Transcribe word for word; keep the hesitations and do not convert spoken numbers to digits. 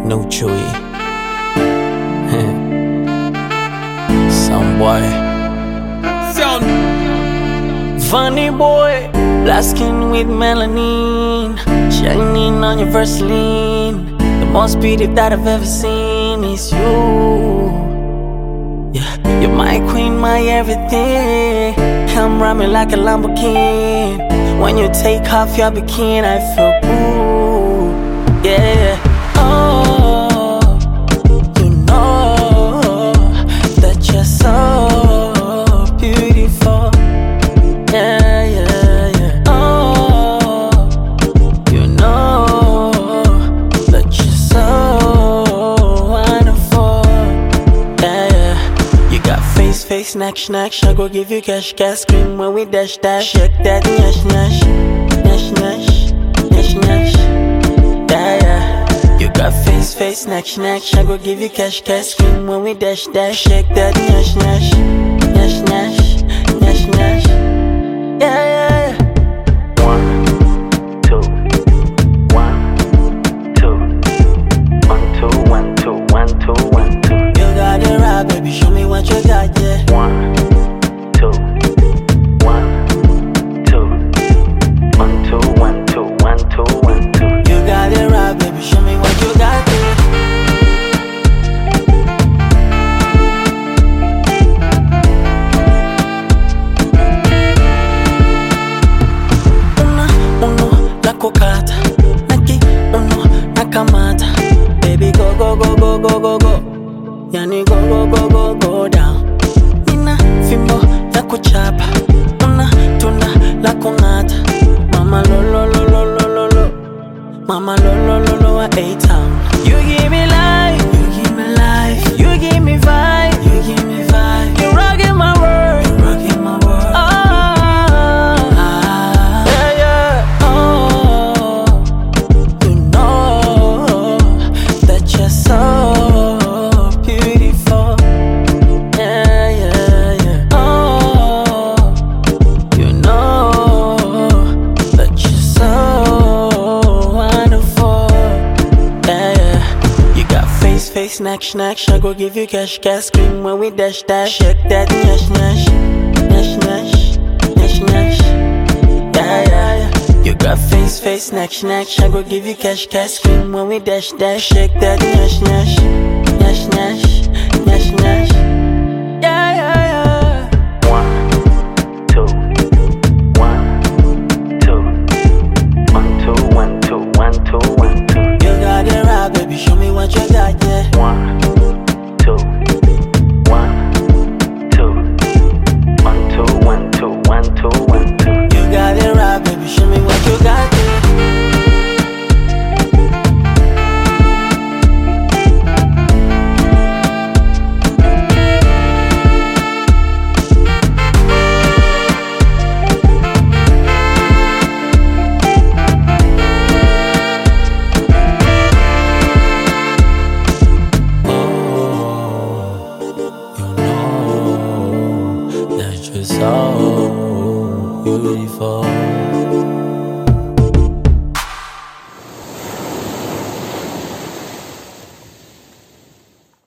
No Chewy. Some boy. Sound. Funny boy. Black skin with melanin, shining on your Vaseline. The most beautiful that I've ever seen is you. Yeah, you're my queen, my everything. Come ride me like a Lamborghini. When you take off your bikini, I feel good. Yeah. Oh, you know that you're so beautiful. Yeah, yeah, yeah. Oh, you know that you're so wonderful. Yeah, yeah. You got face, face, snack, snack. I go give you cash, cash. Scream when we dash, dash. Shake that, nash, nash, nash, nash, nash, nash. Yeah, yeah. You got face, face, snack, snack. I go give you cash, cash. Scream when we dash, dash. Shake that, nash, nash, nash, nash, nash, nash. Yeah, yeah, yeah. One, two, one, two, one, two, one, two, one, two, one, two. You got it right, baby. Show me what you got, yeah. One, two, one, two, one, two, one, two, one, two, one, two. You got it right, baby. Show me what you got, yeah. Kokata, naki uno nakamata. Baby go go go go go go go. Yani go go go go go down. Nina fimbo ya kuchapa, una tunda la kungata. Mama lo lo lo lo lo lo lo. Mama lo lo lo lo a A-Town. You give me life, you give me life, you give me vibe, you give me vibe. You rockin' my world, you rockin' my world. Oh. Face, snack, snack, I go give you cash, cash. Scream when we dash, dash. Shake that, nash, nash, nash, nash, nash, nash. Yeah, yeah, yeah. You got face, face, snack, snack, I go give you cash, cash. Scream when we dash, dash. Shake that, nash, nash, nash, nash, nash, nash. Yeah, yeah, yeah. One, two, one, two, one, two, one, two, one, two, one, two. You got it right, baby. Show me what you got, yeah. One, two, one, two, one, two, one, two, one, two, one, two. You got it right, baby. Show me what you got, yeah. So beautiful.